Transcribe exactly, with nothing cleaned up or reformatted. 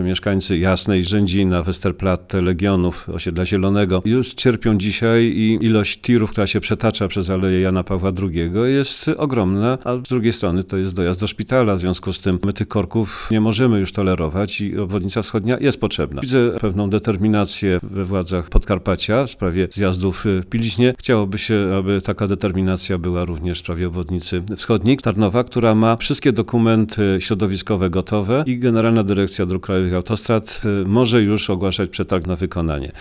Mieszkańcy Jasnej, Rzędzina, Westerplatte, Legionów, Osiedla Zielonego już cierpią dzisiaj i ilość tirów, która się przetacza przez Aleję Jana Pawła drugiego jest ogromna, a z drugiej strony to jest dojazd do szpitala. W związku z tym my tych korków nie możemy już tolerować i obwodnica wschodnia jest potrzebna. Widzę pewną determinację we władzach Podkarpacia w sprawie zjazdów w Piliźnie. Chciałoby się, aby taka determinacja była również w sprawie obwodnicy wschodniej Tarnowa, która ma wszystkie dokumenty środowiskowe gotowe i Generalna Dyrekcja Dróg Krajowych i Autostrad może już ogłaszać przetarg na wykonanie.